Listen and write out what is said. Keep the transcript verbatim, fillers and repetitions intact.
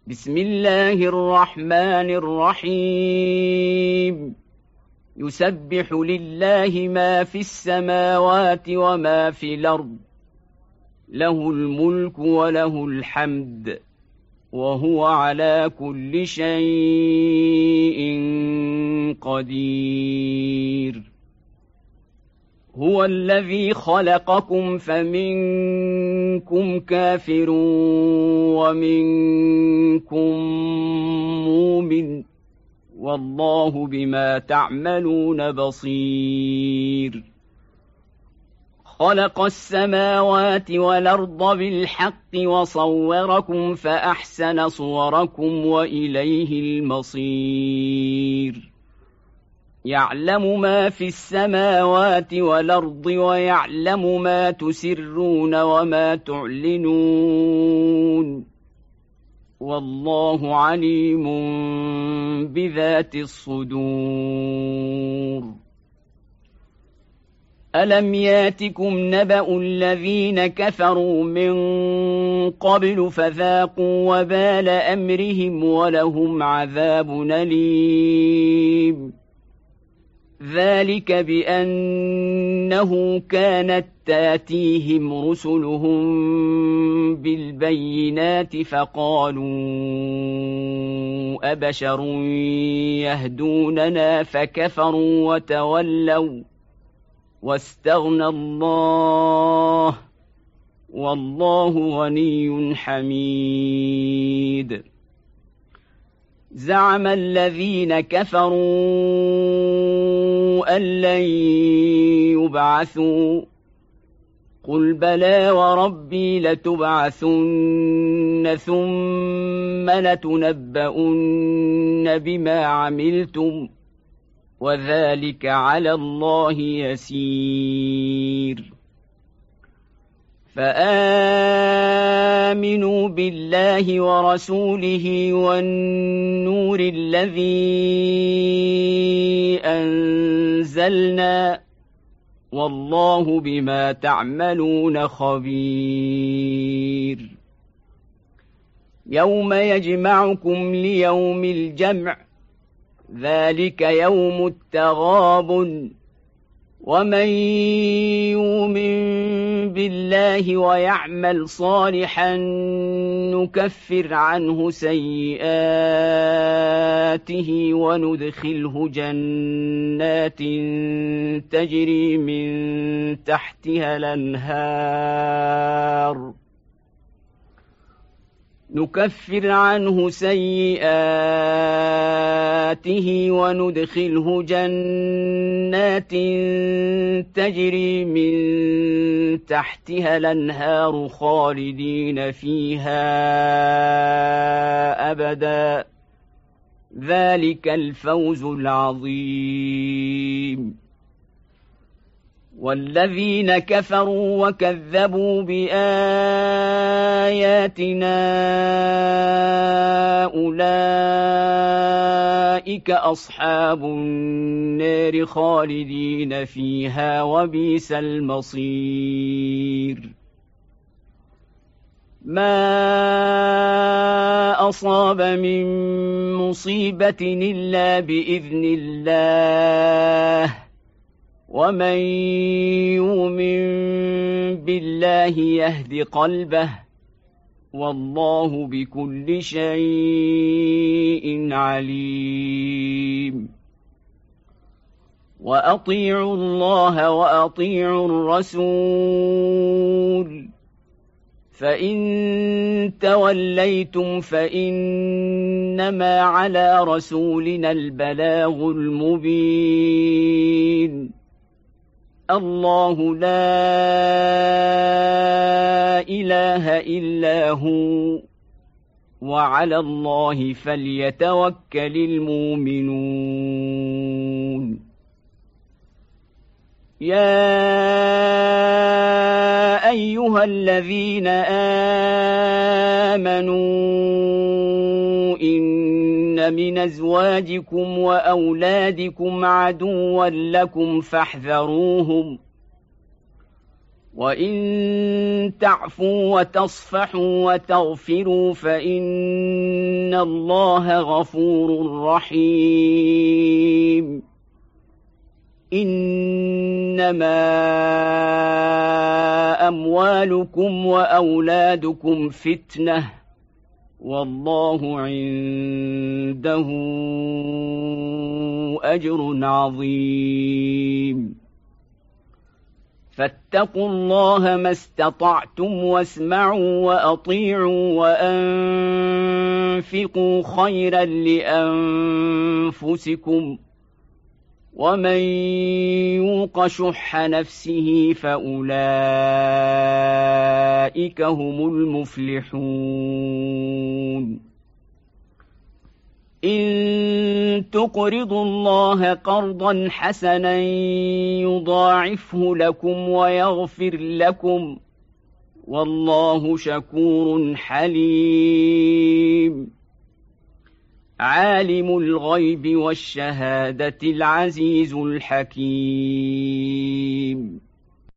بسم الله الرحمن الرحيم يسبح لله ما في السماوات وما في الأرض له الملك وله الحمد وهو على كل شيء قدير هو الذي خلقكم فمنكم كافر ومنكم مؤمن والله بما تعملون بصير خلق السماوات والأرض بالحق وصوركم فأحسن صوركم وإليه المصير يعلم ما في السماوات والأرض ويعلم ما تسرون وما تعلنون والله عليم بذات الصدور ألم ياتكم نبأ الذين كفروا من قبل فذاقوا وبال أمرهم ولهم عذاب أليم ذلك بأنه كانت تاتيهم رسلهم بالبينات فقالوا أبشر يهدوننا فكفروا وتولوا واستغنى الله والله غني حميد زعم الذين كفروا أن لن يبعثوا قل بلى وربي لتبعثن ثم لتنبؤن بما عملتم وذلك على الله يسير فآمنوا بالله ورسوله والنور الذي أنزلنا والله بما تعملون خبير يوم يجمعكم ليوم الجمع ذلك يوم التغابن ومن يؤمن بالله ويعمل صالحا نكفر عنه سيئاته وندخله جنات تجري من تحتها الأنهار نكفر عنه سيئاته وندخله جنات تجري من تحتها الأنهار خالدين فيها أبدا ذلك الفوز العظيم والذين كفروا وكذبوا بآياتنا أولئك أصحاب النار خالدين فيها وبئس المصير ما أصاب من مصيبة إلا بإذن الله ومن يؤمن بالله يهد قلبه والله بكل شيء عليم وأطيعوا الله وأطيعوا الرسول فإن توليتم فإنما على رسولنا البلاغ المبين الله لا إله إلا هو وعلى الله فليتوكل المؤمنون يا أيها الذين آمنوا إن من أزواجكم وأولادكم عدوا لكم فاحذروهم وإن تعفوا وتصفحوا وتغفروا فإن الله غفور رحيم. إنما أموالكم وأولادكم فتنة والله عنده أجر عظيم. فاتقوا الله ما استطعتم واسمعوا وأطيعوا وأنفقوا خيرا لأنفسكم ومن يوق شح نفسه فأولئك هم المفلحون. إن تقرضوا الله قرضا حسنا يضاعفه لكم ويغفر لكم والله شكور حليم. عالم الغيب والشهادة العزيز الحكيم.